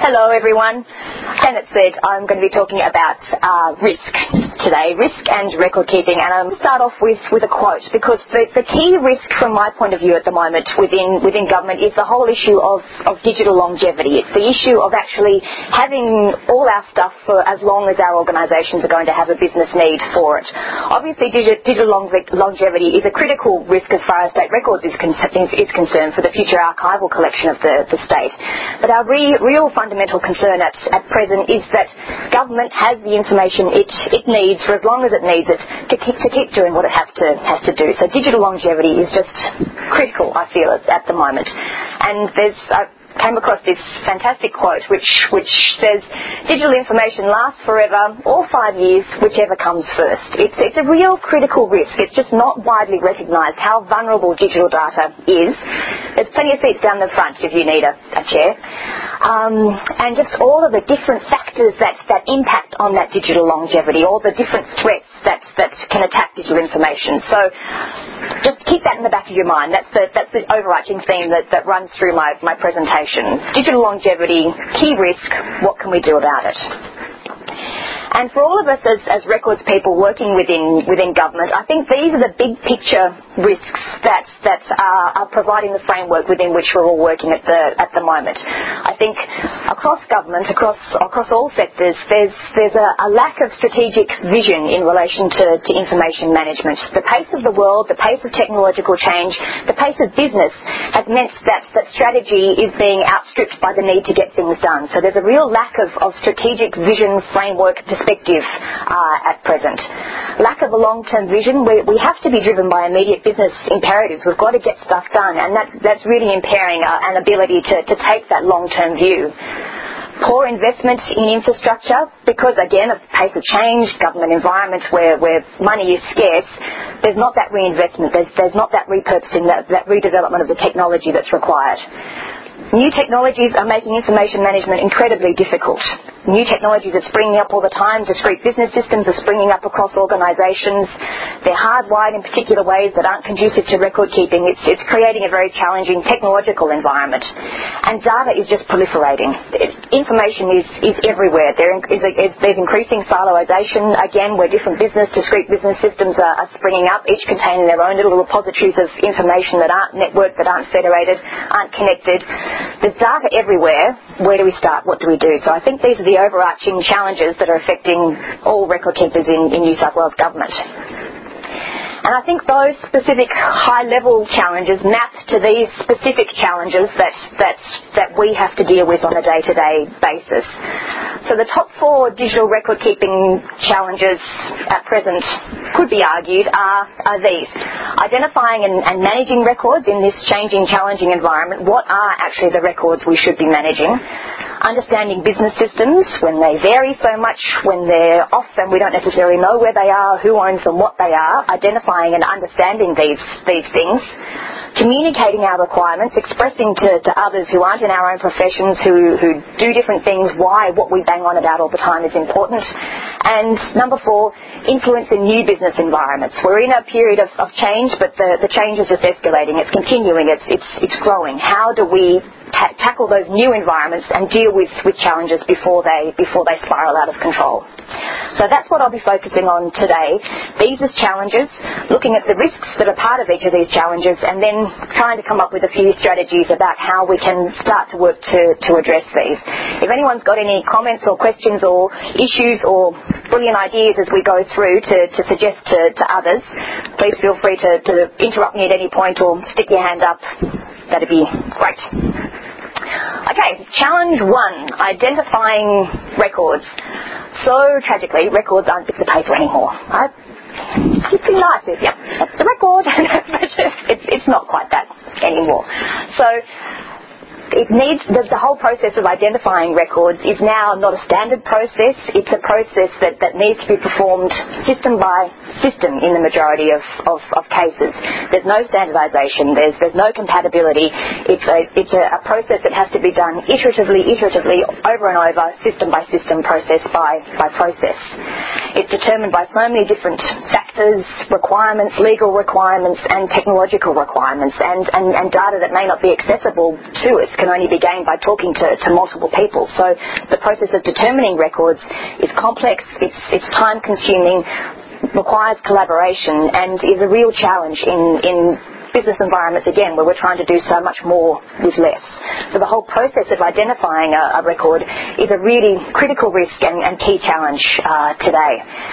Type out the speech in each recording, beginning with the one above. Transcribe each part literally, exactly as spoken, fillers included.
Hello everyone. Janet said I'm going to be talking about uh, risk today, risk and record keeping, and I'm going to start off with, with a quote, because the, the key risk from my point of view at the moment within within government is the whole issue of, of digital longevity. It's the issue of actually having all our stuff for as long as our organisations are going to have a business need for it. Obviously digi- digital long- longevity is a critical risk as far as state records is, con- is, is concerned for the future archival collection of the, the state. But our re- real fundamental concern at, at present is that government has the information it, it needs for as long as it needs it to keep, to keep doing what it has to, has to do. So digital longevity is just critical, I feel, at, at the moment. And there's... Uh, came across this fantastic quote which which says digital information lasts forever or five years, whichever comes first. It's it's a real critical risk. It's just not widely recognised how vulnerable digital data is. There's plenty of seats down the front if you need a, a chair. Um, and just all of the different factors that, that impact on that digital longevity, all the different threats that, that can attack digital information. So just keep that in the back of your mind. That's the that's the overarching theme that, that runs through my, my presentation. Digital longevity, key risk, what can we do about it? And for all of us as, as records people working within within government, I think these are the big picture risks that that are, are providing the framework within which we're all working at the at the moment. I think across government, across across all sectors, there's there's a, a lack of strategic vision in relation to, to information management. The pace of the world, the pace of technological change, the pace of business has meant that that strategy is being outstripped by the need to get things done. So there's a real lack of, of strategic vision, framework, perspective uh, at present. Lack of a long-term vision. We, we have to be driven by immediate business imperatives. We've got to get stuff done, and that, that's really impairing uh, an ability to, to take that long-term view. Poor investment in infrastructure because, again, of the pace of change, government environments where, where money is scarce, there's not that reinvestment, there's, there's not that repurposing, that, that redevelopment of the technology that's required. New technologies are making information management incredibly difficult. New technologies are springing up all the time. Discrete business systems are springing up across organisations. They're hardwired in particular ways that aren't conducive to record keeping. It's, it's creating a very challenging technological environment. And data is just proliferating. It, information is, is everywhere. There is, a, is there's increasing siloisation, again, where different business, discrete business systems are, are springing up, each containing their own little repositories of information that aren't networked, that aren't federated, aren't connected. There's data everywhere. Where do we start? What do we do? So I think these are the overarching challenges that are affecting all record keepers in, in New South Wales government. And I think those specific high-level challenges map to these specific challenges that, that, that we have to deal with on a day-to-day basis. So the top four digital record-keeping challenges at present, could be argued, are, are these. Identifying and, and managing records in this changing, challenging environment. What are actually the records we should be managing? Understanding business systems when they vary so much, when they're off and we don't necessarily know where they are, who owns them, what they are. Identifying and understanding these, these things. Communicating our requirements, expressing to, to others who aren't in our own professions, who, who do different things, why what we bang on about all the time is important. And number four, influence in new business environments. We're in a period of, of change, but the, the change is just escalating. It's continuing. It's, it's, it's growing. How do we ta- tackle those new environments and deal with, with challenges before they, before they spiral out of control? So that's what I'll be focusing on today. These are challenges, looking at the risks that are part of each of these challenges, and then trying to come up with a few strategies about how we can start to work to, to address these. If anyone's got any comments or questions or issues or brilliant ideas as we go through to, to suggest to, to others, please feel free to, to interrupt me at any point or stick your hand up. That'd be great. Okay, challenge one, identifying records. So tragically, records aren't bits of paper anymore. Right? It's pretty nice. Yeah, that's the record. But it's, it's not quite that anymore. So it needs, the, the whole process of identifying records is now not a standard process. It's a process that, that needs to be performed system by system in the majority of, of, of cases. There's no standardisation. There's, there's no compatibility. It's a, it's a, a process that has to be done iteratively, iteratively, over and over, system by system, process by, by process. It's determined by so many different factors, requirements, legal requirements and technological requirements, and, and, and data that may not be accessible to us can only be gained by talking to, to multiple people. So the process of determining records is complex, it's, it's time consuming, requires collaboration, and is a real challenge in, in business environments, again, where we're trying to do so much more with less. So the whole process of identifying a, a record is a really critical risk and, and key challenge uh, today.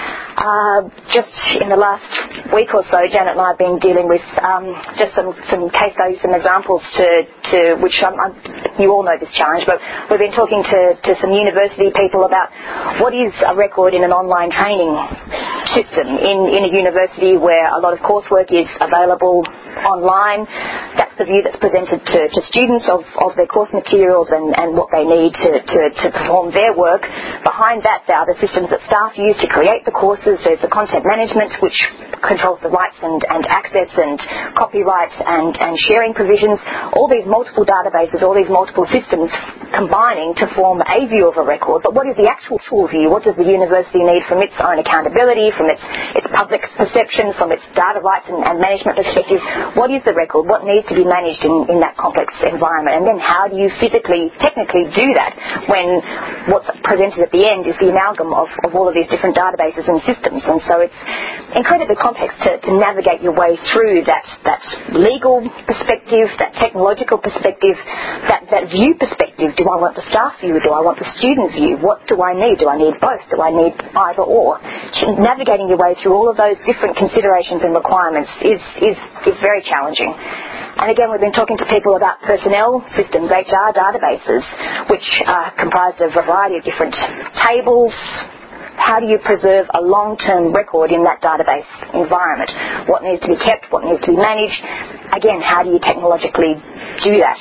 Uh, just in the last week or so, Janet and I have been dealing with um, just some, some case studies, some examples to, to which I'm, I'm, you all know this challenge, but we've been talking to, to some university people about what is a record in an online training system in, in a university where a lot of coursework is available online. That's the view that's presented to, to students of, of their course materials and, and what they need to, to, to perform their work. Behind that, there are the systems that staff use to create the courses. There's the content management, which controls the rights and, and access and copyright and, and sharing provisions. All these multiple databases, all these multiple systems combining to form a view of a record. But what is the actual full view? What does the university need from its own accountability, from its, its public perception, from its data rights and, and management perspective? What is the record? What needs to be managed in, in that complex environment? And then how do you physically, technically do that when what's presented at the end is the amalgam of, of all of these different databases and systems? And so it's incredibly complex to, to navigate your way through that, that legal perspective, that technological perspective, that, that view perspective. Do I want the staff view? Do I want the student view? What do I need? Do I need both? Do I need either or? Navigating your way through all of those different considerations and requirements is, is, is very challenging. And again, we've been talking to people about personnel systems, H R databases, which are comprised of a variety of different tables. How do you preserve a long-term record in that database environment? What needs to be kept? What needs to be managed? Again, how do you technologically do that?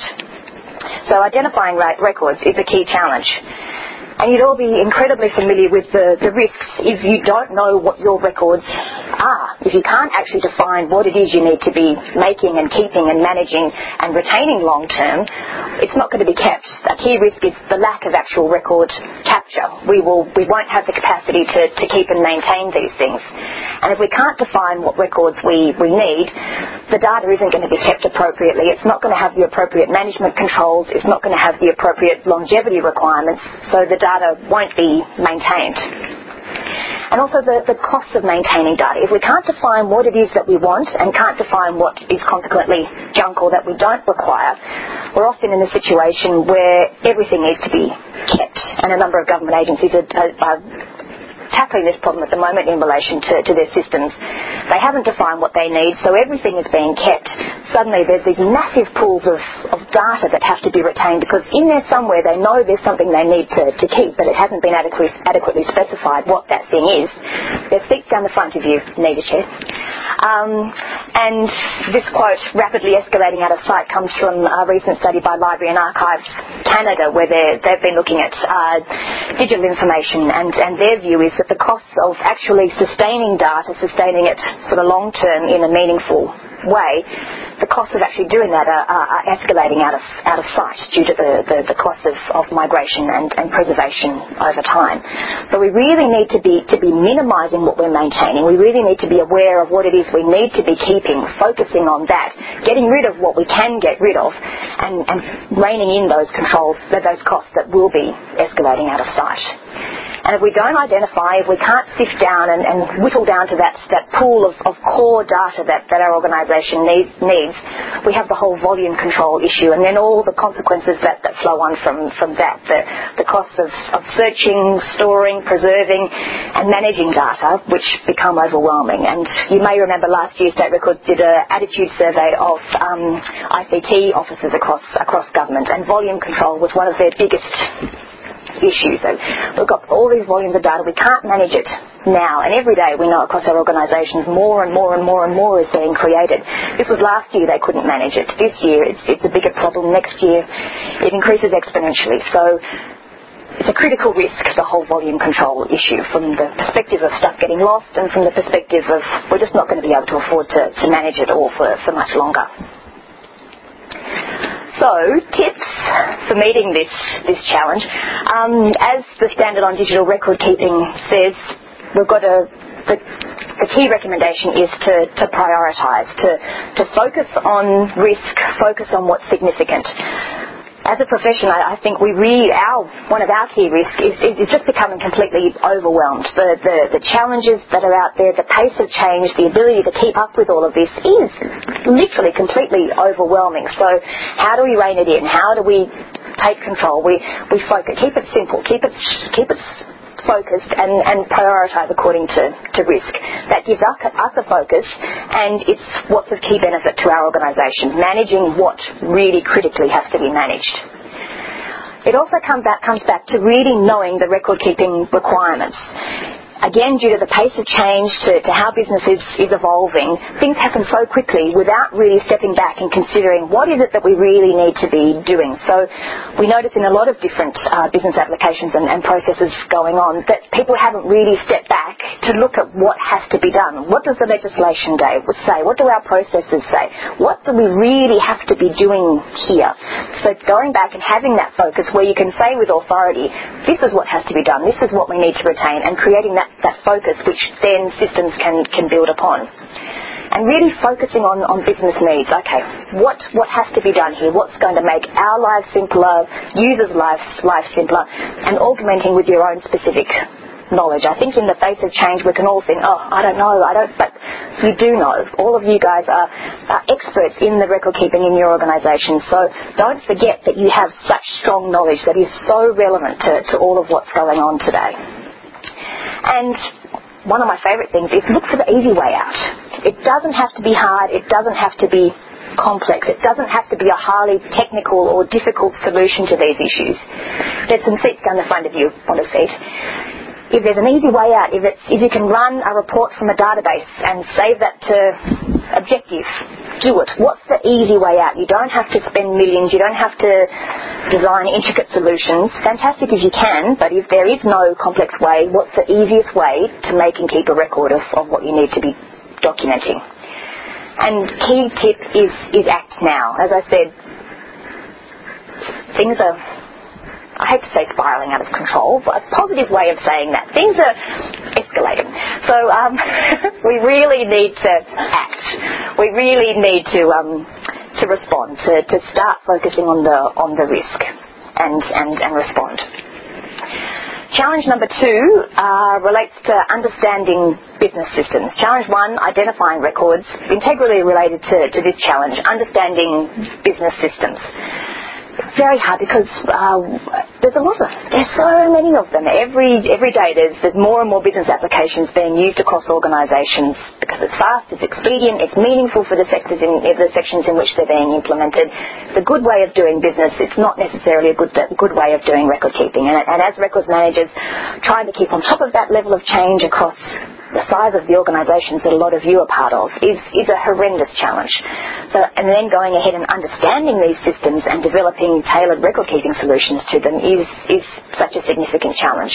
So identifying records is a key challenge. And you'd all be incredibly familiar with the, the risks if you don't know what your records are. If you can't actually define what it is you need to be making and keeping and managing and retaining long term, it's not going to be kept. A key risk is the lack of actual record capture. We will, we won't have the capacity to, to keep and maintain these things. And if we can't define what records we, we need, the data isn't going to be kept appropriately. It's not going to have the appropriate management controls. It's not going to have the appropriate longevity requirements. So the data won't be maintained. And also the, the costs of maintaining data. If we can't define what it is that we want and can't define what is consequently junk or that we don't require, we're often in a situation where everything needs to be kept. And a number of government agencies are, are, are tackling this problem at the moment in relation to, to their systems. They haven't defined what they need, so everything is being kept. Suddenly there's these massive pools of, of data that have to be retained because in there somewhere they know there's something they need to, to keep, but it hasn't been adequately, adequately specified what that thing is. There's seats down the front of you, need a chair. Um, and this quote, rapidly escalating out of sight, comes from a recent study by Library and Archives Canada, where they've been looking at uh, digital information, and, and their view is that the costs of actually sustaining data, sustaining it for the long term in a meaningful way, the costs of actually doing that are, are, are escalating out of out of sight due to the, the, the cost of, of migration and, and preservation over time. So we really need to be to be minimising what we're maintaining. We really need to be aware of what it is we need to be keeping, focusing on that, getting rid of what we can get rid of, and, and reining in those controls, those costs that will be escalating out of sight. And if we don't identify, if we can't sift down and, and whittle down to that, that pool of, of core data that, that our organisation needs, needs, we have the whole volume control issue, and then all the consequences that, that flow on from, from that. The, the costs of, of searching, storing, preserving and managing data, which become overwhelming. And you may remember last year State Records did an attitude survey of um, I C T officers across, across government, and volume control was one of their biggest issue. So we've got all these volumes of data, we can't manage it now, and every day we know across our organisations more and more and more and more is being created. This was last year they couldn't manage it. This year it's, it's a bigger problem. Next year it increases exponentially. So it's a critical risk, the whole volume control issue, from the perspective of stuff getting lost and from the perspective of we're just not going to be able to afford to, to manage it all for, for much longer. So, tips for meeting this, this challenge. Um, as the Standard on Digital Record Keeping says, we've got to, the, the key recommendation is to, to prioritise, to, to focus on risk, focus on what's significant. As a profession, I, I think we really, our, one of our key risks is, is, is just becoming completely overwhelmed. The, the, the challenges that are out there, the pace of change, the ability to keep up with all of this is literally completely overwhelming. So how do we rein it in? How do we take control? We, we focus, keep it simple, keep it, keep it focused and, and prioritise according to, to risk. That gives us, us a focus, and it's what's of key benefit to our organisation, managing what really critically has to be managed. It also come back, comes back to really knowing the record-keeping requirements. Again, due to the pace of change, to, to how business is, is evolving, things happen so quickly without really stepping back and considering what is it that we really need to be doing. So we notice in a lot of different uh, business applications and, and processes going on that people haven't really stepped back to look at what has to be done. What does the legislation say? What do our processes say? What do we really have to be doing here? So going back and having that focus where you can say with authority, this is what has to be done, this is what we need to retain, and creating that that focus which then systems can, can build upon. And really focusing on, on business needs. Okay, what, what has to be done here? What's going to make our lives simpler, users' lives, lives simpler, and augmenting with your own specific knowledge. I think in the face of change we can all think, oh, I don't know, I don't, but you do know. All of you guys are, are experts in the record keeping in your organisation, so don't forget that you have such strong knowledge that is so relevant to, to all of what's going on today. And one of my favourite things is look for the easy way out. It doesn't have to be hard. It doesn't have to be complex. It doesn't have to be a highly technical or difficult solution to these issues. There's some seats down the front of you on a seat. If there's an easy way out, if, it's, if you can run a report from a database and save that to Objective, do it. What's the easy way out? You don't have to spend millions. You don't have to design intricate solutions. Fantastic if you can, but if there is no complex way, what's the easiest way to make and keep a record of, of what you need to be documenting? And key tip is, is act now. As I said, things are, I hate to say spiralling out of control, but a positive way of saying that. Things are escalating. So um, we really need to act. We really need to um, to respond, to, to start focusing on the on the risk and, and, and respond. Challenge number two uh, relates to understanding business systems. Challenge one, identifying records, integrally related to, to this challenge, understanding business systems. It's very hard because uh, there's a lot of them. There's so many of them. Every every day there's there's more and more business applications being used across organisations because it's fast, it's expedient, it's meaningful for the sectors in the sections in which they're being implemented. It's a good way of doing business. It's not necessarily a good good way of doing record keeping. And, and as records managers, trying to keep on top of that level of change across the size of the organisations that a lot of you are part of is, is a horrendous challenge. So, and then going ahead and understanding these systems and developing tailored record-keeping solutions to them is, is such a significant challenge.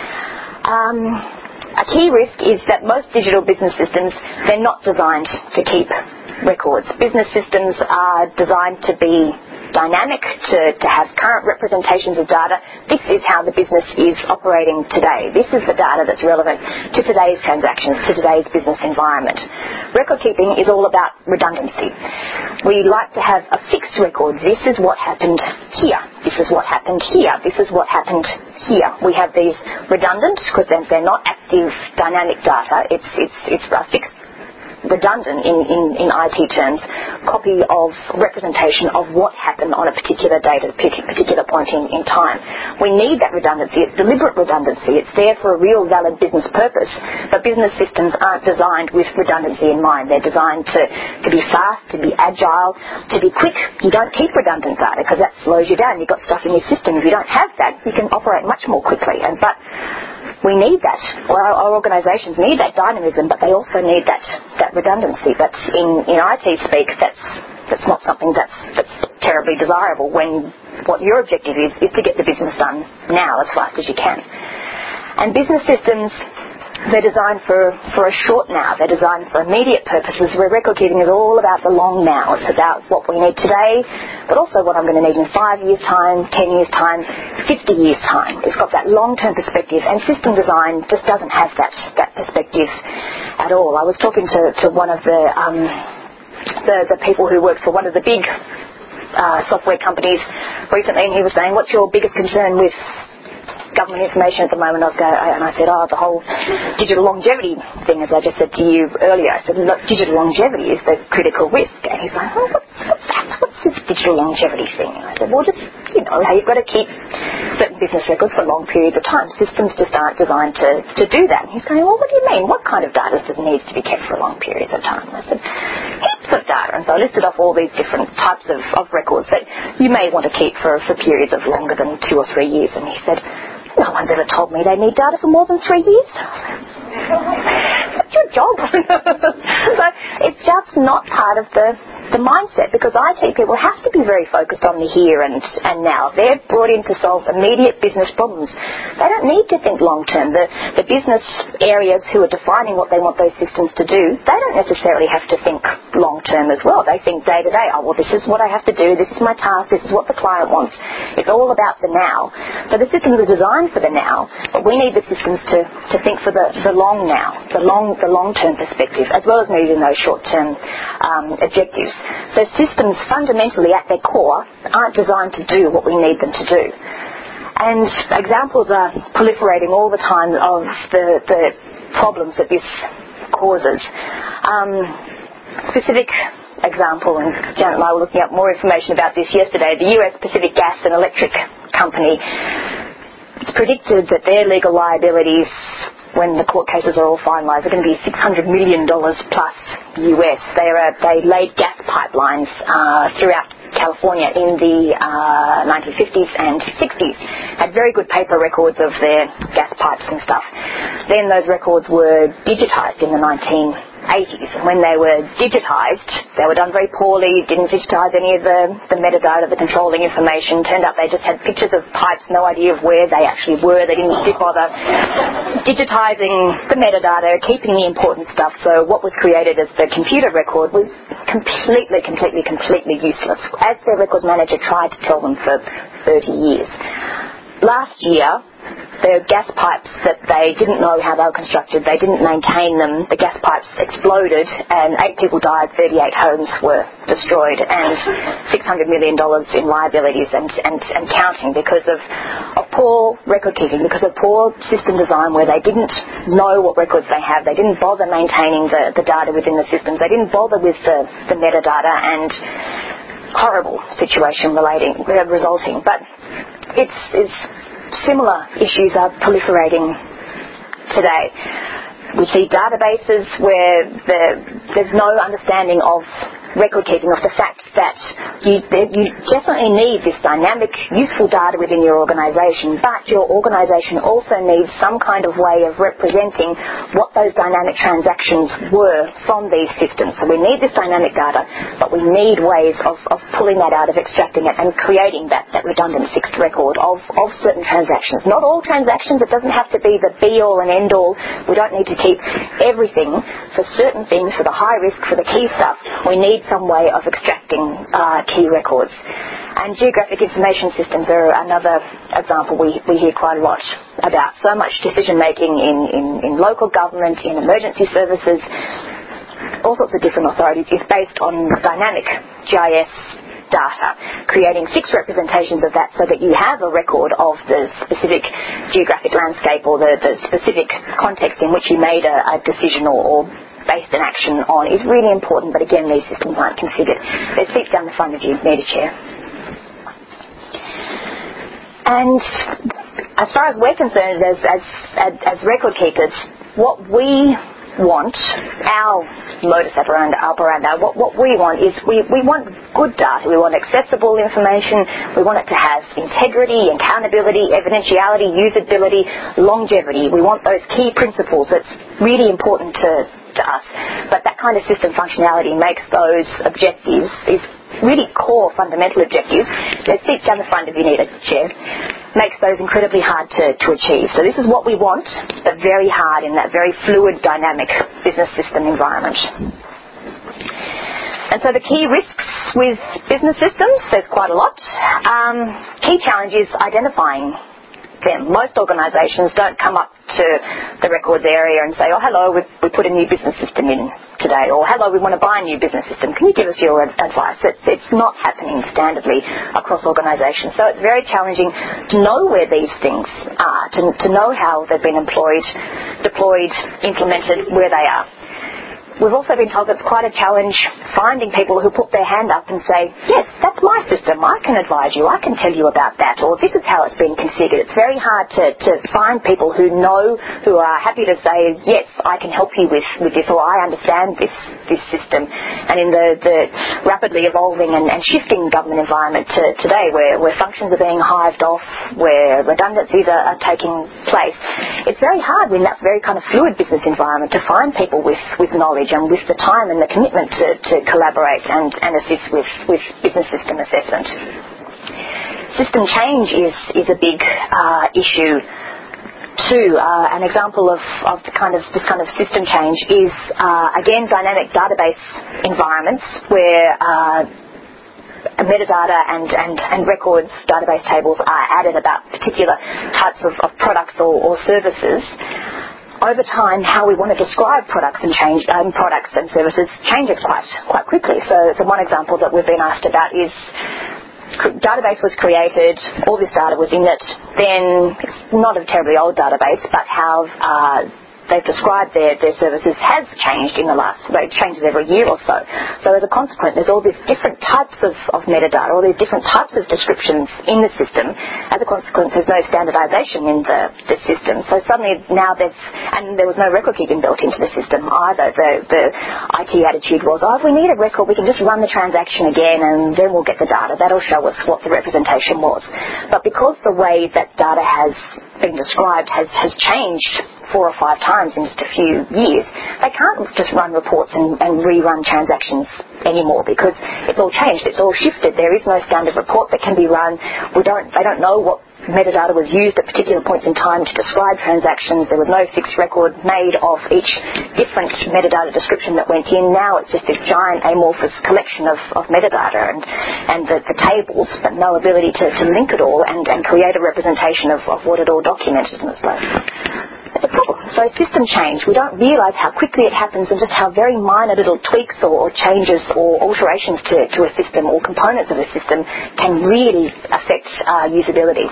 Um, a key risk is that most digital business systems, they're not designed to keep records. Business systems are designed to be dynamic, to, to have current representations of data. This is how the business is operating today. This is the data that's relevant to today's transactions, to today's business environment. Record keeping is all about redundancy. We like to have a fixed record. This is what happened here. This is what happened here. This is what happened here. We have these redundant, because they're not active dynamic data. It's, it's, it's a fixed, redundant in, in, in I T terms, copy of representation of what happened on a particular date at a particular point in, in time. We need that redundancy. It's deliberate redundancy. It's there for a real valid business purpose, but business systems aren't designed with redundancy in mind. They're designed to, to be fast, to be agile, to be quick. You don't keep redundant data because that slows you down. You've got stuff in your system. If you don't have that, you can operate much more quickly. And but we need that, or our, our organisations need that dynamism, but they also need that, that redundancy. But in, in I T speak, that's that's not something that's, that's terribly desirable when what your objective is, is to get the business done now as fast as you can. And business systems they're designed for, for a short now. They're designed for immediate purposes, where record keeping is all about the long now. It's about what we need today, but also what I'm going to need in five years' time, ten years' time, fifty years' time. It's got that long-term perspective, and system design just doesn't have that, that perspective at all. I was talking to, to one of the, um, the, the people who works for one of the big uh, software companies recently, and he was saying, what's your biggest concern with government information at the moment? I was going, and I said, oh, the whole digital longevity thing, as I just said to you earlier. I said, look, digital longevity is the critical risk. And he's like, oh, what's, what's that? What's this digital longevity thing? And I said, well, just, you know, how you've got to keep certain business records for long periods of time. Systems just aren't designed to, to do that. And he's going, well, what do you mean? What kind of data does needs to be kept for long periods of time? And I said, heaps of data. And so I listed off all these different types of, of records that you may want to keep for, for periods of longer than two or three years. And he said, no one's ever told me they need data for more than three years. That's your job. So it's just not part of the, the mindset, because I T people have to be very focused on the here and, and now. They're brought in to solve immediate business problems. They don't need to think long term. The, the business areas who are defining what they want those systems to do, they don't necessarily have to think long term as well. They think day to day, oh, well, this is what I have to do, this is my task, this is what the client wants. It's all about the now. So the systems are designed for the now, but we need the systems to, to think for the, the long now, the long the long-term perspective, as well as meeting those short-term um, objectives. So systems fundamentally at their core aren't designed to do what we need them to do. And examples are proliferating all the time of the, the problems that this causes. Um, specific example, and Janet and I were looking up more information about this yesterday, the U S Pacific Gas and Electric Company. It's predicted that their legal liabilities, when the court cases are all finalised, are going to be six hundred million dollars plus U S. They, are, they laid gas pipelines uh, throughout California in the uh, nineteen fifties and sixties. Had very good paper records of their gas pipes and stuff. Then those records were digitised in the nineteen eighties. And when they were digitised, they were done very poorly, didn't digitise any of the, the metadata, the controlling information. Turned out they just had pictures of pipes, no idea of where they actually were. They didn't bother digitising the metadata, keeping the important stuff. So what was created as the computer record was completely, completely, completely useless, as their records manager tried to tell them for thirty years. Last year, the gas pipes that they didn't know how they were constructed, they didn't maintain them, the gas pipes exploded and eight people died, thirty-eight homes were destroyed, and six hundred million dollars in liabilities and, and, and counting because of, of poor record keeping, because of poor system design where they didn't know what records they have, they didn't bother maintaining the, the data within the systems, they didn't bother with the, the metadata, and horrible situation relating, uh, resulting. But it's, it's similar issues are proliferating today. We see databases where the, there's no understanding of record keeping, of the fact that you, you definitely need this dynamic, useful data within your organisation, but your organisation also needs some kind of way of representing what those dynamic transactions were from these systems. So we need this dynamic data, but we need ways of, of pulling that out, of extracting it, and creating that, that redundant fixed record of, of certain transactions. Not all transactions, it doesn't have to be the be-all and end-all. We don't need to keep everything. For certain things, for the high risk, for the key stuff, we need some way of extracting uh, key records. And geographic information systems are another example we, we hear quite a lot about. So much decision making in, in, in local government, in emergency services, all sorts of different authorities is based on dynamic G I S data, creating fixed representations of that so that you have a record of the specific geographic landscape or the, the specific context in which you made a, a decision or, or based an action on is really important, but again, these systems aren't configured. There's seats down the front of you, need a chair. And as far as we're concerned as, as, as, as record keepers, what we want, our modus operandi, what, what we want is we, we want good data, we want accessible information, we want it to have integrity, accountability, evidentiality, usability, longevity. We want those key principles that's really important to to us. But that kind of system functionality makes those objectives, these really core fundamental objectives, there's seats down the front if you need a chair, makes those incredibly hard to, to achieve. So this is what we want, but very hard in that very fluid, dynamic business system environment. And so the key risks with business systems, there's quite a lot. Um, key challenge is identifying them. Most organisations don't come up to the records area and say, oh, hello, we, we put a new business system in today, or hello, we want to buy a new business system. Can you give us your advice? It's, it's not happening standardly across organisations. So it's very challenging to know where these things are, to, to know how they've been employed, deployed, implemented, where they are. We've also been told that it's quite a challenge finding people who put their hand up and say, yes, that's my system, I can advise you, I can tell you about that, or this is how it's been configured. It's very hard to, to find people who know, who are happy to say, yes, I can help you with, with this, or I understand this, this system. And in the, the rapidly evolving and, and shifting government environment to today, where, where functions are being hived off, where redundancies are, are taking place, it's very hard in that very kind of fluid business environment to find people with, with knowledge and with the time and the commitment to, to collaborate and, and assist with, with business system assessment. System change is, is a big uh, issue too. Uh, an example of, of the kind of this kind of system change is, uh, again, dynamic database environments where uh, metadata and, and, and records database tables are added about particular types of, of products or, or services. Over time, how we want to describe products and change um, products and services changes quite quite quickly. So, so one example that we've been asked about is database was created, all this data was in it. Then it's not a terribly old database, but how uh, they've described their, their services has changed in the last, well, it changes every year or so. So as a consequence, there's all these different types of, of metadata, all these different types of descriptions in the system. As a consequence, there's no standardization in the, the system. So suddenly now there's, and there was no record keeping built into the system either. The, the I T attitude was, oh, if we need a record, we can just run the transaction again and then we'll get the data. That'll show us what the representation was. But because the way that data has been described has, has changed four or five times in just a few years, they can't just run reports and, and rerun transactions anymore because it's all changed, it's all shifted. There is no standard report that can be run. We don't, they don't know what metadata was used at particular points in time to describe transactions. There was no fixed record made of each different metadata description that went in. Now it's just this giant amorphous collection of, of metadata and, and the, the tables, but no ability to, to link it all and, and create a representation of, of what it all documented. And it's like, it's a problem. So system change, we don't realise how quickly it happens and just how very minor little tweaks or, or changes or alterations to, to a system or components of a system can really affect uh, usability.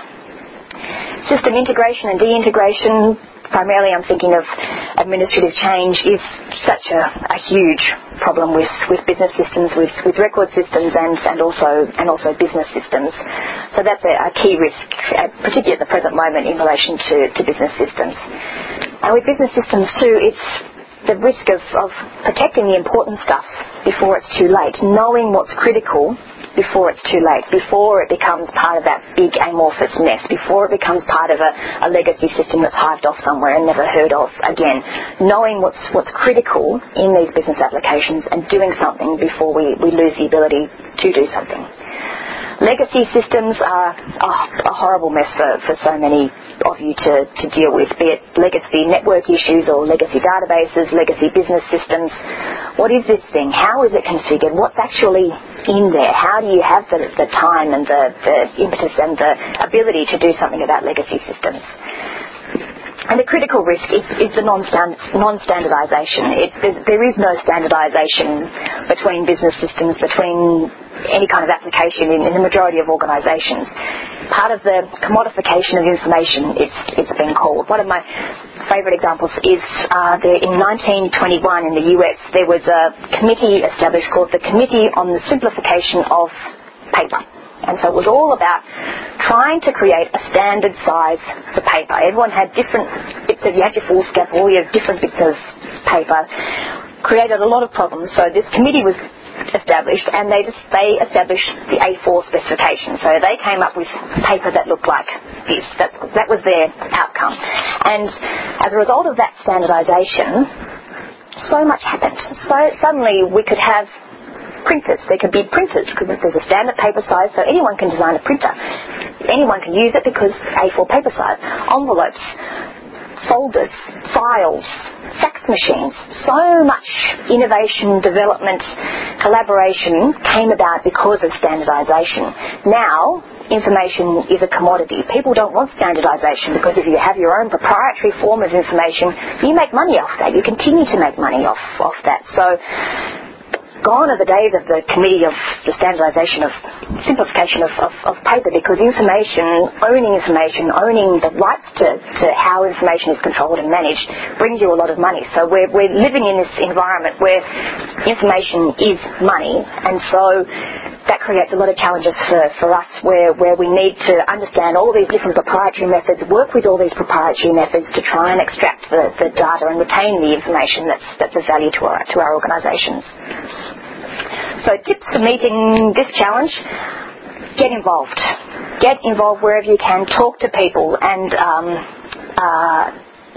System integration and de-integration, primarily I'm thinking of administrative change, is such a, a huge problem with, with business systems, with, with record systems and, and also and also business systems. So that's a, a key risk, uh, particularly at the present moment in relation to, to business systems. And with business systems too, it's the risk of, of protecting the important stuff before it's too late, knowing what's critical before it's too late, before it becomes part of that big amorphous mess, before it becomes part of a, a legacy system that's hived off somewhere and never heard of again. Knowing what's what's critical in these business applications and doing something before we, we lose the ability to do something. Legacy systems are oh, a horrible mess for, for so many of you to, to deal with, be it legacy network issues or legacy databases, legacy business systems. What is this thing? How is it configured? What's actually in there? How do you have the, the time and the, the impetus and the ability to do something about legacy systems? And the critical risk is, is the non-stand, non-standardisation. It's, there is no standardisation between business systems, between any kind of application in, in the majority of organisations. Part of the commodification of information, it's, it's been called. One of my favourite examples is uh, the, in nineteen twenty-one in the U S there was a committee established called the Committee on the Simplification of Paper. And so it was all about trying to create a standard size for paper. Everyone had different bits of, you had your foolscap, all your different bits of paper, created a lot of problems. So this committee was established and they just, they established the A four specification. So they came up with paper that looked like this. That's, that was their outcome. And as a result of that standardisation, so much happened. So suddenly we could have printers. There could be printers because there's a standard paper size, so anyone can design a printer. Anyone can use it because A four paper size. Envelopes, folders, files, fax machines. So much innovation, development, collaboration came about because of standardization. Now, information is a commodity. People don't want standardization because if you have your own proprietary form of information, you make money off that. You continue to make money off, off that. So, gone are the days of the committee of the standardization of simplification of, of, of paper, because information, owning information, owning the rights to, to how information is controlled and managed brings you a lot of money. So we're, we're living in this environment where information is money, and so that creates a lot of challenges for, for us where, where we need to understand all these different proprietary methods, work with all these proprietary methods to try and extract the, the data and retain the information that's, that's of value to our, to our organisations. So tips for meeting this challenge: get involved. Get involved wherever you can. Talk to people and um, uh,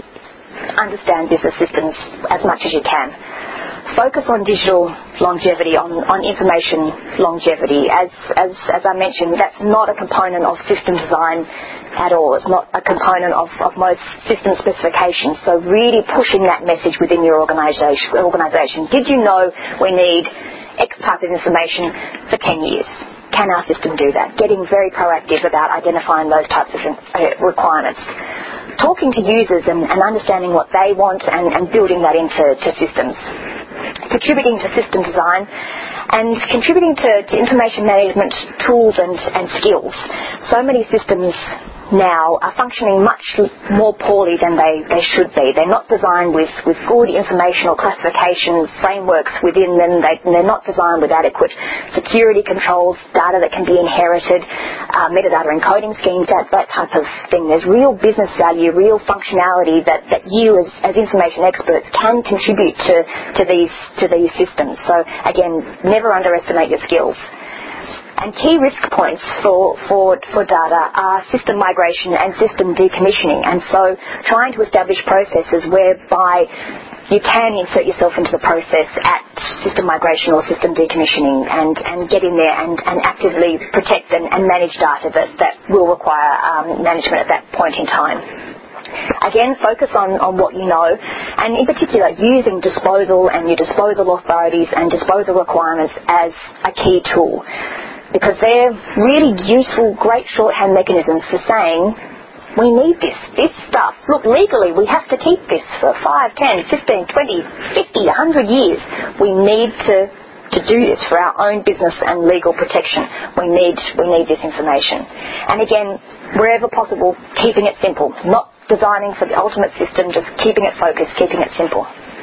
understand business systems as much as you can. Focus on digital longevity, on, on information longevity. As, as, as I mentioned, that's not a component of system design at all. It's not a component of, of most system specifications. So really pushing that message within your organisation. organisation. Did you know we need X type of information for ten years? Can our system do that? Getting very proactive about identifying those types of uh, requirements. Talking to users and, and understanding what they want and, and building that into to systems. Contributing to system design and contributing to, to information management tools and, and skills. So many systems now are functioning much more poorly than they, they should be. They're not designed with, with good informational classification frameworks within them. They, they're not designed with adequate security controls, data that can be inherited, uh, metadata encoding schemes, that, that type of thing. There's real business value, real functionality that, that you as, as information experts can contribute to, to, these, to these systems. So again, never underestimate your skills. And key risk points for, for, for data are system migration and system decommissioning. And so trying to establish processes whereby you can insert yourself into the process at system migration or system decommissioning and, and get in there and, and actively protect and, and manage data that, that will require um, management at that point in time. Again, focus on, on what you know, and in particular using disposal and your disposal authorities and disposal requirements as a key tool, because they're really useful, great shorthand mechanisms for saying, we need this, this stuff. Look, legally we have to keep this for five, ten, fifteen, twenty, fifty, one hundred years. We need to, to do this for our own business and legal protection. We need, we need this information. And again, wherever possible, keeping it simple, not designing for the ultimate system, just keeping it focused, keeping it simple.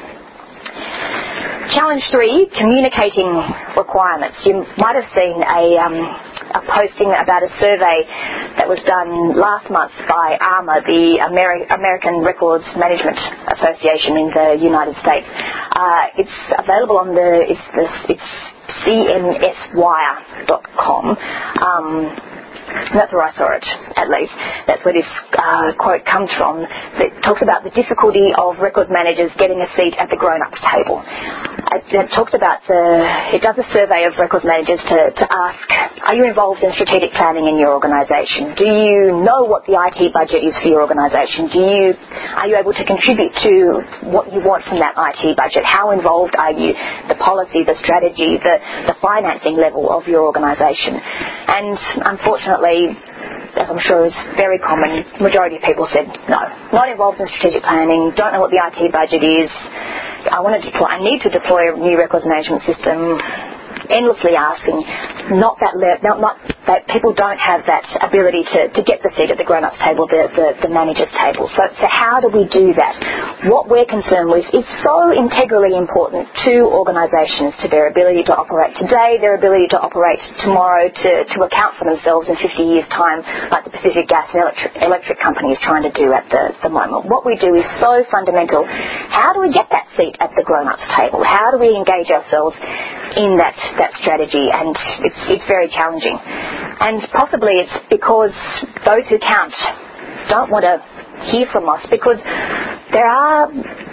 Challenge three, communicating requirements. You might have seen a, um, a posting about a survey that was done last month by A R M A, the Ameri- American Records Management Association in the United States. Uh, it's available on the, it's, the, it's C N S wire dot com. Um, That's where I saw it, at least. That's where this uh, quote comes from. It talks about the difficulty of records managers getting a seat at the grown-ups table. It, it talks about the, it does a survey of records managers to, to ask, are you involved in strategic planning in your organisation? Do you know what the I T budget is for your organisation? Do you, are you able to contribute to what you want from that I T budget? How involved are you? The policy, the strategy, the, the financing level of your organisation? And unfortunately, as I'm sure is very common, majority of people said no, not involved in strategic planning, don't know what the I T budget is, I want to deploy, I need to deploy a new records management system, endlessly asking, not that, le- not, not that people don't have that ability to, to get the seat at the grown-ups table, the, the, the manager's table. So, so how do we do that? What we're concerned with is so integrally important to organisations, to their ability to operate today, their ability to operate tomorrow, to, to account for themselves in fifty years' time, like the Pacific Gas and Electric, Electric Company is trying to do at the, the moment. What we do is so fundamental. How do we get that seat at the grown-ups table? How do we engage ourselves in that, that strategy? And it's, it's very challenging. And possibly it's because those who count don't want to hear from us, because there are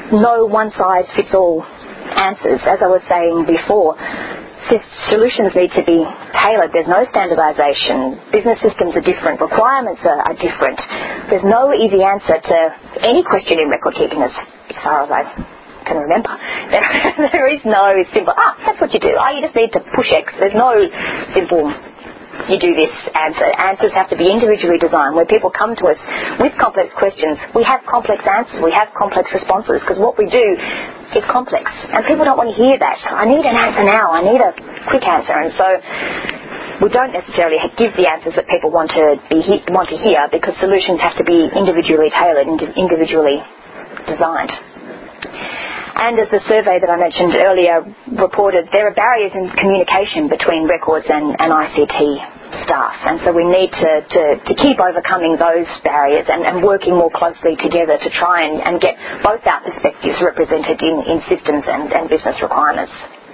no one-size-fits-all answers. As I was saying before, solutions need to be tailored. There's no standardisation. Business systems are different. Requirements are, are different. There's no easy answer to any question in record keeping as, as far as I can remember. There, there is no simple, ah, that's what you do. Ah, you just need to push X. There's no simple, you do this answer. Answers have to be individually designed. When people come to us with complex questions, we have complex answers. We have complex responses because what we do is complex. And people don't want to hear that. I need an answer now. I need a quick answer. And so we don't necessarily give the answers that people want to be he- want to hear because solutions have to be individually tailored and individually designed. And as the survey that I mentioned earlier reported, there are barriers in communication between records and, and I C T staff. And so we need to, to, to keep overcoming those barriers and, and working more closely together to try and, and get both our perspectives represented in, in systems and, and business requirements.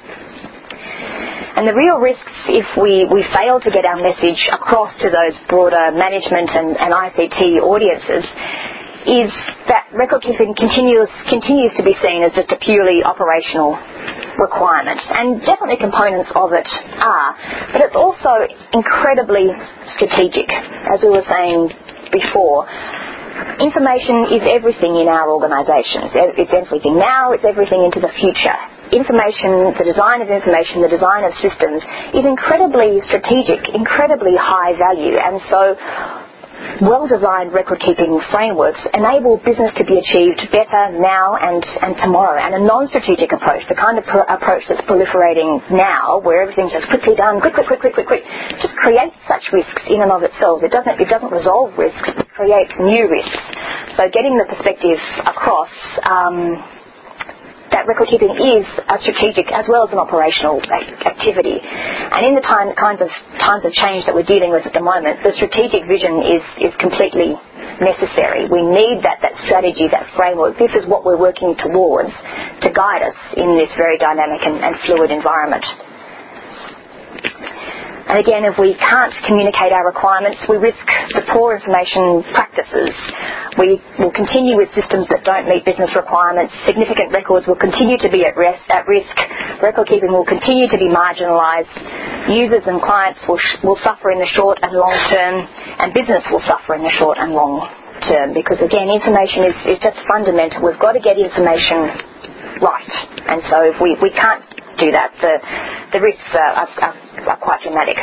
And the real risks if we, we fail to get our message across to those broader management and, and I C T audiences is that record keeping continues, continues to be seen as just a purely operational requirement. And definitely components of it are. But it's also incredibly strategic. As we were saying before, information is everything in our organisations. It's everything now, it's everything into the future. Information, the design of information, the design of systems is incredibly strategic, incredibly high value. And so well-designed record-keeping frameworks enable business to be achieved better now and, and tomorrow. And a non-strategic approach, the kind of pro- approach that's proliferating now, where everything's just quickly done, quick, quick, quick, quick, quick, quick, just creates such risks in and of itself. It doesn't, it doesn't resolve risks, it creates new risks. So getting the perspective across um, that record keeping is a strategic as well as an operational activity. And in the time, kinds of times of change that we're dealing with at the moment, the strategic vision is, is completely necessary. We need that, that strategy, that framework. This is what we're working towards to guide us in this very dynamic and, and fluid environment. And again, if we can't communicate our requirements, we risk the poor information practices. We will continue with systems that don't meet business requirements. Significant records will continue to be at risk. At risk. Record keeping will continue to be marginalised. Users and clients will, sh- will suffer in the short and long term, and business will suffer in the short and long term. Because again, information is, is just fundamental. We've got to get information right. And so if we, we can't do that, the, the risks are, are, are are quite dramatic.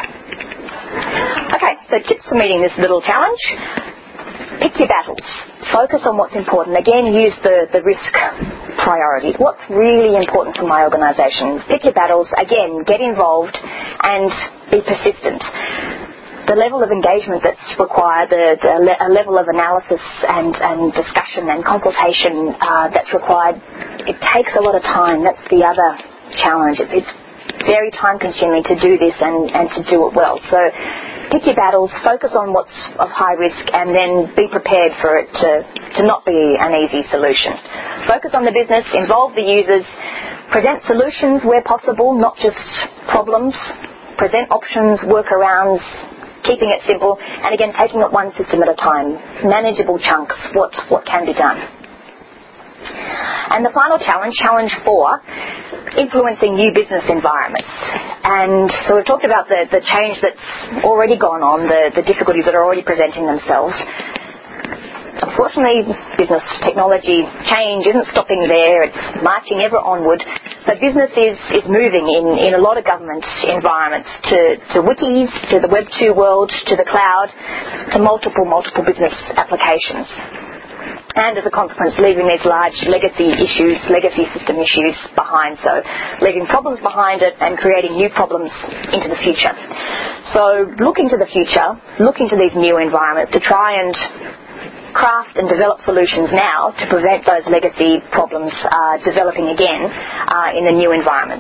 Okay, so tips for meeting this little challenge. Pick your battles. Focus on what's important. Again, use the, the risk priorities. What's really important for my organisation? Pick your battles. Again, get involved and be persistent. The level of engagement that's required, the, the le- a level of analysis and, and discussion and consultation uh, that's required, it takes a lot of time. That's the other challenge. It's, it's very time consuming to do this and, and to do it well. So pick your battles, focus on what's of high risk, and then be prepared for it to, to not be an easy solution. Focus on the business, involve the users, present solutions where possible, not just problems. Present options, workarounds, keeping it simple, and again taking it one system at a time. Manageable chunks, what, what can be done. And the final challenge, challenge four, influencing new business environments. And so we've talked about the, the change that's already gone on, the, the difficulties that are already presenting themselves. Unfortunately, business technology change isn't stopping there, it's marching ever onward. So business is, is moving in, in a lot of government environments to, to wikis, to the Web two world, to the cloud, to multiple, multiple business applications. And as a consequence, leaving these large legacy issues, legacy system issues behind. So leaving problems behind it and creating new problems into the future. So look into the future, look into these new environments to try and craft and develop solutions now to prevent those legacy problems uh, developing again uh, in the new environments.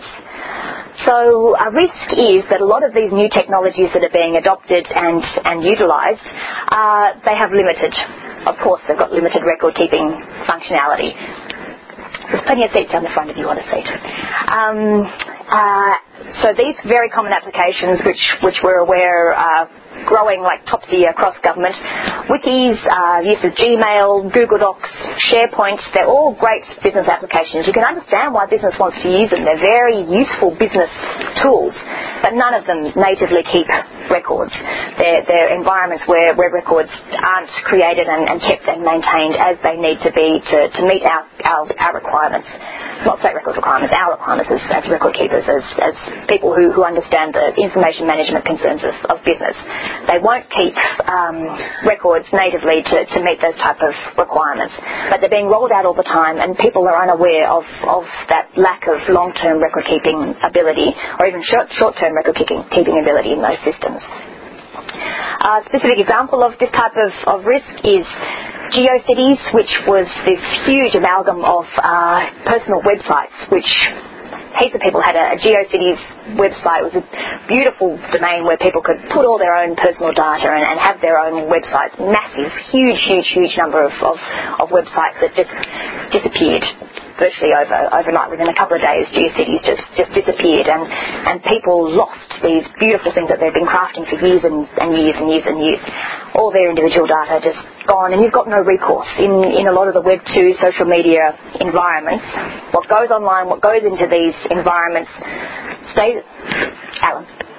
So a risk is that a lot of these new technologies that are being adopted and, and utilised, uh, they have limited, of course they've got limited record-keeping functionality. There's plenty of seats down the front if you want a seat. Um, Uh, so these very common applications, which which we're aware are growing like topsy across government, wikis, uh, use of Gmail, Google Docs, SharePoint, they're all great business applications. You can understand why business wants to use them. They're very useful business tools, but none of them natively keep records. They're, they're environments where, where records aren't created and, and kept and maintained as they need to be to, to meet our, our, our requirements. Not state record requirements, our requirements as, as record keepers, as, as people who, who understand the information management concerns of, of business. They won't keep um, records natively to, to meet those type of requirements, but they're being rolled out all the time, and people are unaware of, of that lack of long-term record-keeping ability, or even short, short-term record-keeping keeping ability in those systems. A specific example of this type of, of risk is GeoCities, which was this huge amalgam of uh, personal websites, which heaps of people had a, a GeoCities website. It was a beautiful domain where people could put all their own personal data and, and have their own websites. Massive, huge, huge, huge number of, of, of websites that just disappeared virtually over overnight. Within a couple of days, GeoCities just, just disappeared, and, and people lost these beautiful things that they've been crafting for years and, and years and years and years. All their individual data just gone, and you've got no recourse. In, in a lot of the Web two social media environments, what goes online, what goes into these environments stays... Alan?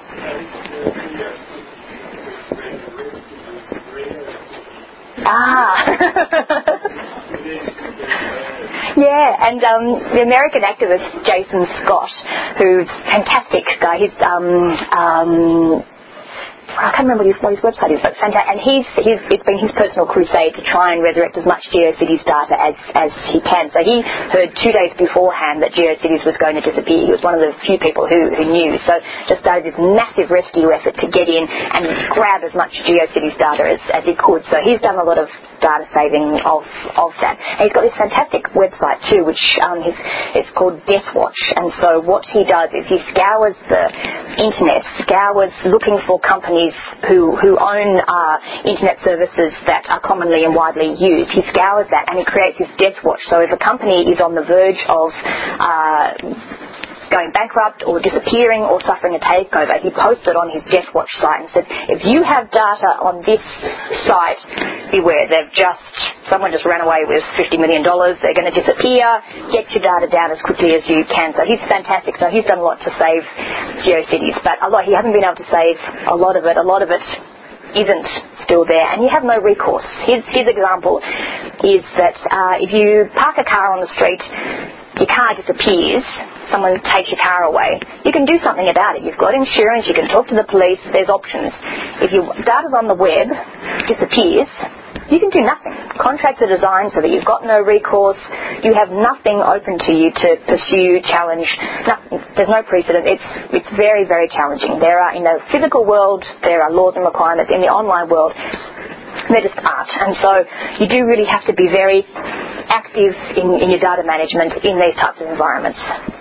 Ah. Yeah, and um, the American activist Jason Scott, who's a fantastic guy, he's um, um, I can't remember what his, what his website is, but fantastic. And he's, he's, it's been his personal crusade to try and resurrect as much GeoCities data as, as he can. So he heard two days beforehand that GeoCities was going to disappear. He was one of the few people who, who knew. So just started this massive rescue effort to get in and grab as much GeoCities data as, as he could. So he's done a lot of data saving of, of that. And he's got this fantastic website too, which um, is, it's called Deathwatch. And so what he does is he scours the internet, scours looking for companies who, who own uh, internet services that are commonly and widely used. He scours that and he creates his death watch. So if a company is on the verge of uh, going bankrupt or disappearing or suffering a takeover, he posts it on his Death Watch site and says, if you have data on this site, beware, they've just, someone just ran away with fifty million dollars, they're going to disappear, get your data down as quickly as you can. So he's fantastic. So he's done a lot to save GeoCities, but a lot, he hasn't been able to save a lot of it. A lot of it isn't still there, and you have no recourse. His, his example is that uh, if you park a car on the street, your car disappears, someone takes your car away, you can do something about it. You've got insurance, you can talk to the police, there's options. If your data's on the web, disappears, you can do nothing. Contracts are designed so that you've got no recourse, you have nothing open to you to pursue, challenge, no, there's no precedent. It's, it's very, very challenging. There are, in the physical world, there are laws and requirements. In the online world, they just aren't. And so you do really have to be very active in, in your data management in these types of environments.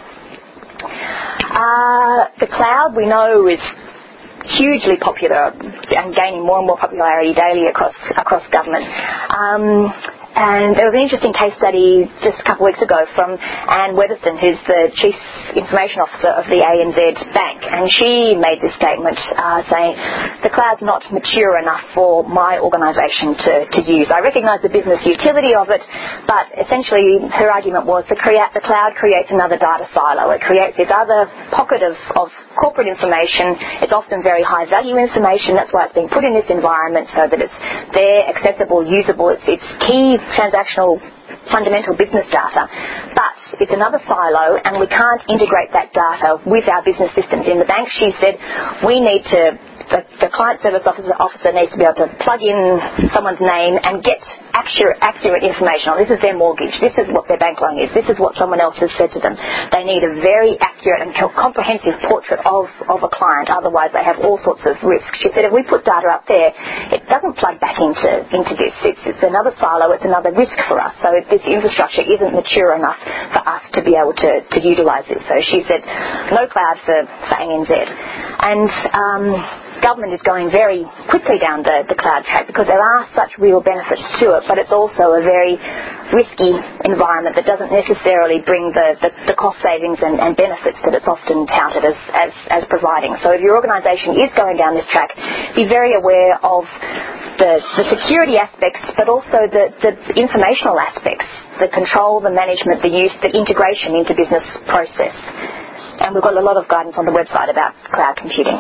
Uh, the cloud, we know, is hugely popular and gaining more and more popularity daily across across government. Um, And there was an interesting case study just a couple of weeks ago from Anne Weatherston, who's the Chief Information Officer of the A N Z Bank, and she made this statement uh, saying, the cloud's not mature enough for my organisation to, to use. I recognise the business utility of it, but essentially her argument was the, crea- the cloud creates another data silo. It creates this other pocket of, of corporate information. It's often very high value information. That's why it's being put in this environment so that it's there, accessible, usable. It's, it's key transactional fundamental business data, but it's another silo and we can't integrate that data with our business systems. In the bank, she said, we need to, the, the client service officer, officer needs to be able to plug in someone's name and get accurate, accurate information on this is their mortgage, this is what their bank loan is, this is what someone else has said to them. They need a very accurate and comprehensive portrait of, of a client, otherwise they have all sorts of risks. She said, if we put data up there, it doesn't plug back into, into this. It's, it's another silo, it's another risk for us. So this infrastructure isn't mature enough for us to be able to, to utilise it. So she said, no cloud for, for A N Z. And um, government is going very quickly down the, the cloud track because there are such real benefits to it, but it's also a very risky environment that doesn't necessarily bring the, the, the cost savings and, and benefits that it's often touted as, as, as providing. So if your organisation is going down this track, be very aware of the, the security aspects, but also the, the informational aspects, the control, the management, the use, the integration into business process. And we've got a lot of guidance on the website about cloud computing.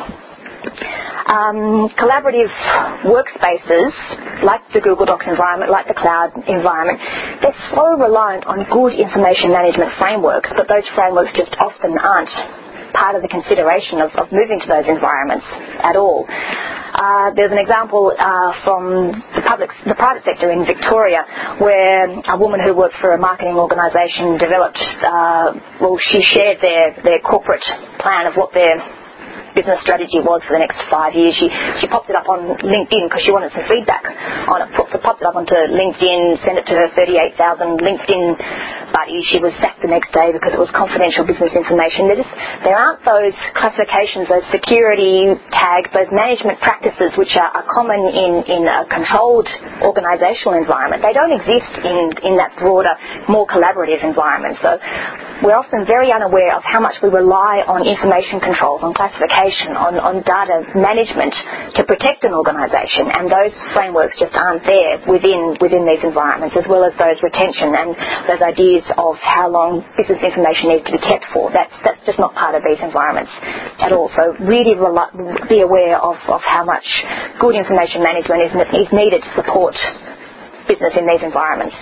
Um, collaborative workspaces, like the Google Docs environment, like the cloud environment, they're so reliant on good information management frameworks, but those frameworks just often aren't part of the consideration of, of moving to those environments at all. Uh, there's an example uh, from the public, the private sector in Victoria, where a woman who worked for a marketing organisation developed, uh, well, she shared their, their corporate plan of what their business strategy was for the next five years. She she popped it up on LinkedIn because she wanted some feedback on it. Pop, popped it up onto LinkedIn, sent it to her thirty-eight thousand LinkedIn buddies. She was sacked the next day because it was confidential business information. There just there aren't those classifications, those security tags, those management practices which are, are common in, in a controlled organisational environment. They don't exist in, in that broader, more collaborative environment. So we're often very unaware of how much we rely on information controls, on classification, On, on data management to protect an organisation, and those frameworks just aren't there within within these environments, as well as those retention and those ideas of how long business information needs to be kept for. That's that's just not part of these environments at all. So really rel- be aware of, of how much good information management is, is needed to support business in these environments.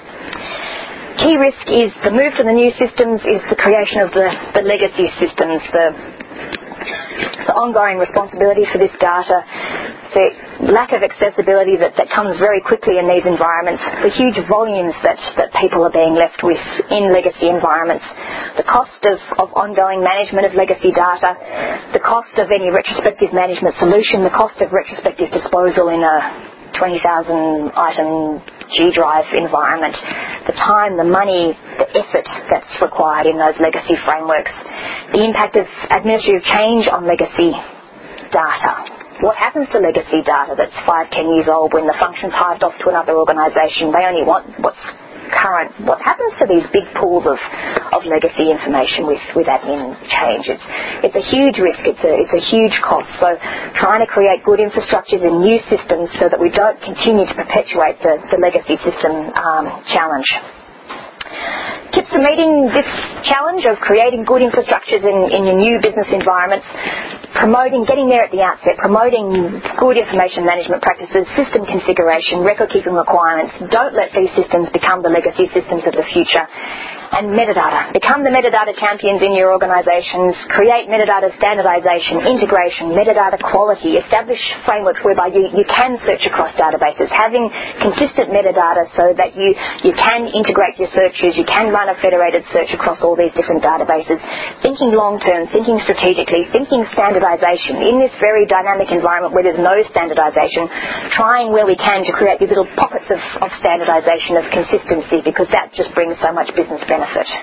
Key risk is the move to the new systems, is the creation of the, the legacy systems, the the ongoing responsibility for this data, the lack of accessibility that, that comes very quickly in these environments, the huge volumes that, that people are being left with in legacy environments, the cost of, of ongoing management of legacy data, the cost of any retrospective management solution, the cost of retrospective disposal in a twenty thousand item G Drive environment, the time, the money, the effort that's required in those legacy frameworks, the impact of administrative change on legacy data. What happens to legacy data that's five, ten years old when the function's hived off to another organisation? They only want what's current. What happens to these big pools of, of legacy information with, with admin change? It's, it's a huge risk. It's a, it's a huge cost. So trying to create good infrastructures and new systems so that we don't continue to perpetuate the, the legacy system um, challenge. Tips for meeting this challenge of creating good infrastructures in, in your new business environments: promoting, getting there at the outset, promoting good information management practices, system configuration, record-keeping requirements. Don't let these systems become the legacy systems of the future. And metadata. Become the metadata champions in your organisations. Create metadata standardisation, integration, metadata quality. Establish frameworks whereby you, you can search across databases. Having consistent metadata so that you, you can integrate your searches, you can run a federated search across all these different databases. Thinking long-term, thinking strategically, thinking standardisation. In this very dynamic environment where there's no standardisation, trying where we can to create these little pockets of, of standardisation, of consistency, because that just brings so much business benefit.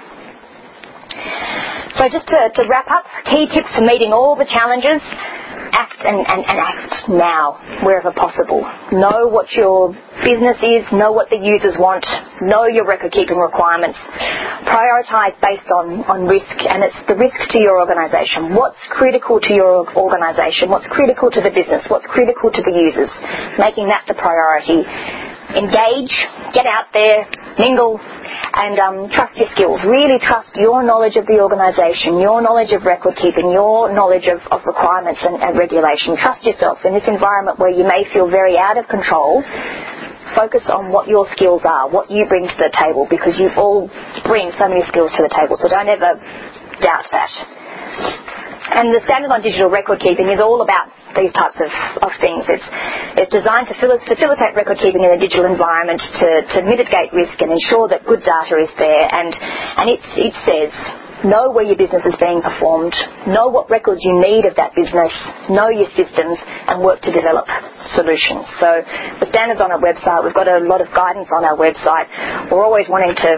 So just to, to wrap up, key tips for meeting all the challenges: act and, and, and act now wherever possible. Know what your business is, know what the users want, know your record keeping requirements, prioritise based on, on risk, and it's the risk to your organisation. What's critical to your organisation? What's critical to the business? What's critical to the users? Making that the priority. Engage, get out there, mingle, and um, trust your skills. Really trust your knowledge of the organisation, your knowledge of record keeping, your knowledge of, of requirements and, and regulation. Trust yourself in this environment where you may feel very out of control. Focus on what your skills are, what you bring to the table, because you all bring so many skills to the table, so don't ever doubt that. And the Standard on Digital Record Keeping is all about these types of, of things. It's, it's designed to facilitate record keeping in a digital environment, to, to mitigate risk and ensure that good data is there. And, and it, it says, know where your business is being performed, know what records you need of that business, know your systems, and work to develop solutions. So the standards on our website, we've got a lot of guidance on our website. We're always wanting to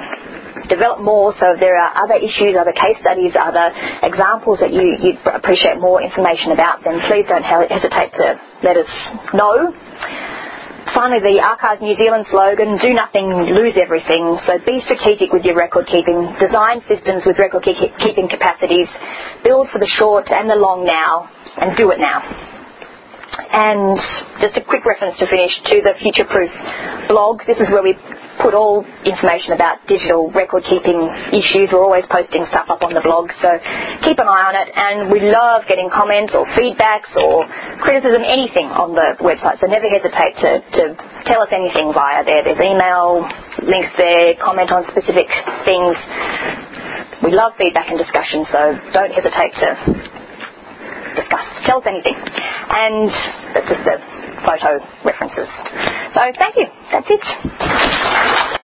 develop more. So if there are other issues, other case studies, other examples that you, you'd appreciate more information about, then please don't hesitate to let us know. Finally, the Archives New Zealand slogan, do nothing, lose everything. So be strategic with your record keeping, design systems with record keep- keeping capacities, build for the short and the long now, and do it now. And just a quick reference to finish to the Future Proof blog. This is where we put all information about digital record keeping issues. We're always posting stuff up on the blog, so keep an eye on it. And we love getting comments or feedbacks or criticism, anything on the website. So never hesitate to, to tell us anything via there. There's email links there, comment on specific things. We love feedback and discussion, so don't hesitate to discuss. Tell us anything. And that's just the photo references. So thank you. That's it.